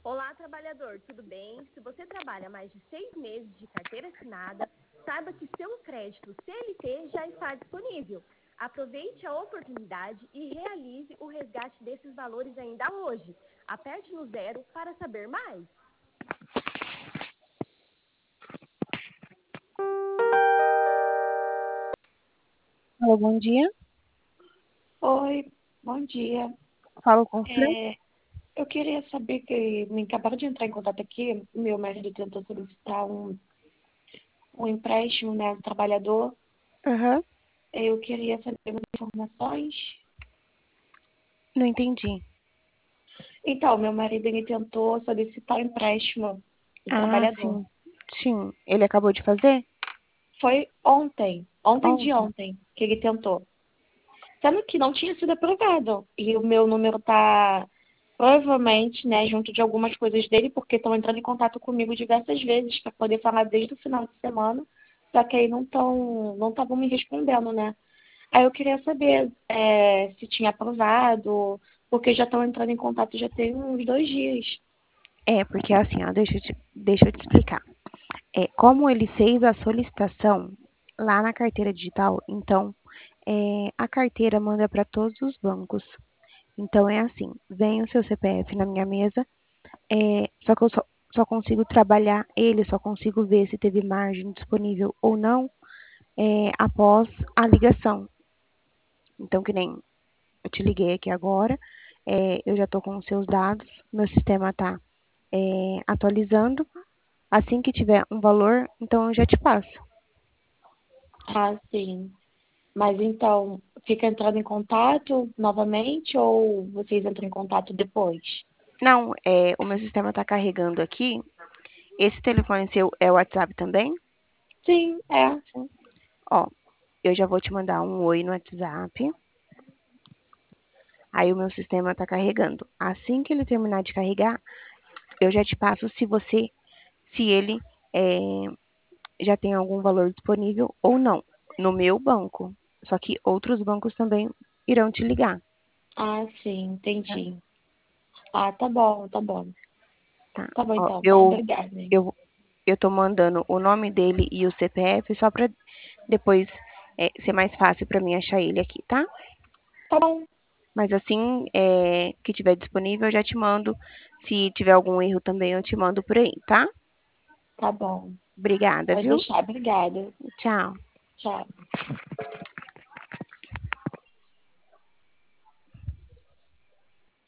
Olá, trabalhador, tudo bem? Se você trabalha mais de 6 meses de carteira assinada, saiba que seu crédito CLT já está disponível. Aproveite a oportunidade e realize o resgate desses valores ainda hoje. Aperte no 0 para saber mais. Alô, bom dia. Oi, bom dia. Falo com o Fran. Eu queria saber que me acabaram de entrar em contato aqui, meu marido tentou solicitar um empréstimo, né, do trabalhador. Aham, Eu queria saber umas informações. não entendi. Então, meu marido ele tentou solicitar um empréstimo do Ah, trabalhador. sim. Sim, ele acabou de fazer? Foi ontem de Ontem. ontem, que ele tentou. Sendo que não tinha sido aprovado. E o meu número tá provavelmente, né, junto de algumas coisas dele, porque estão entrando em contato comigo diversas vezes para poder falar desde o final de semana, só que aí não estavam me respondendo, né? Aí eu queria saber se tinha aprovado, porque já estão entrando em contato já tem uns 2 dias. É, porque assim, ó, deixa eu te explicar. Como ele fez a solicitação lá na carteira digital, então a carteira manda para todos os bancos. Então é assim, vem o seu CPF na minha mesa, só que eu só consigo trabalhar ele, só consigo ver se teve margem disponível ou não após a ligação. Então, que nem eu te liguei aqui agora, eu já estou com os seus dados, meu sistema está atualizando. Assim que tiver um valor, então eu já te passo. Ah, sim. Mas então, fica entrando em contato novamente ou vocês entram em contato depois? Não, o meu sistema está carregando aqui. Esse telefone seu é o WhatsApp também? Sim, é. Sim. Ó, eu já vou te mandar um oi no WhatsApp. Aí o meu sistema está carregando. Assim que ele terminar de carregar, eu já te passo se ele é, já tem algum valor disponível ou não no meu banco. Só que outros bancos também irão te ligar, Ah, sim, tá? entendi. Ah, tá bom, tá bom. Tá. Tá bom Ó, então, tá? Obrigada, hein? eu tô mandando o nome dele e o CPF só para depois ser mais fácil para mim achar ele aqui, tá? Tá bom, Mas assim que tiver disponível, eu já te mando. Se tiver algum erro também, eu te mando por aí, tá? tá bom. Obrigada, Pode viu? deixar, obrigada. Tchau. Tchau.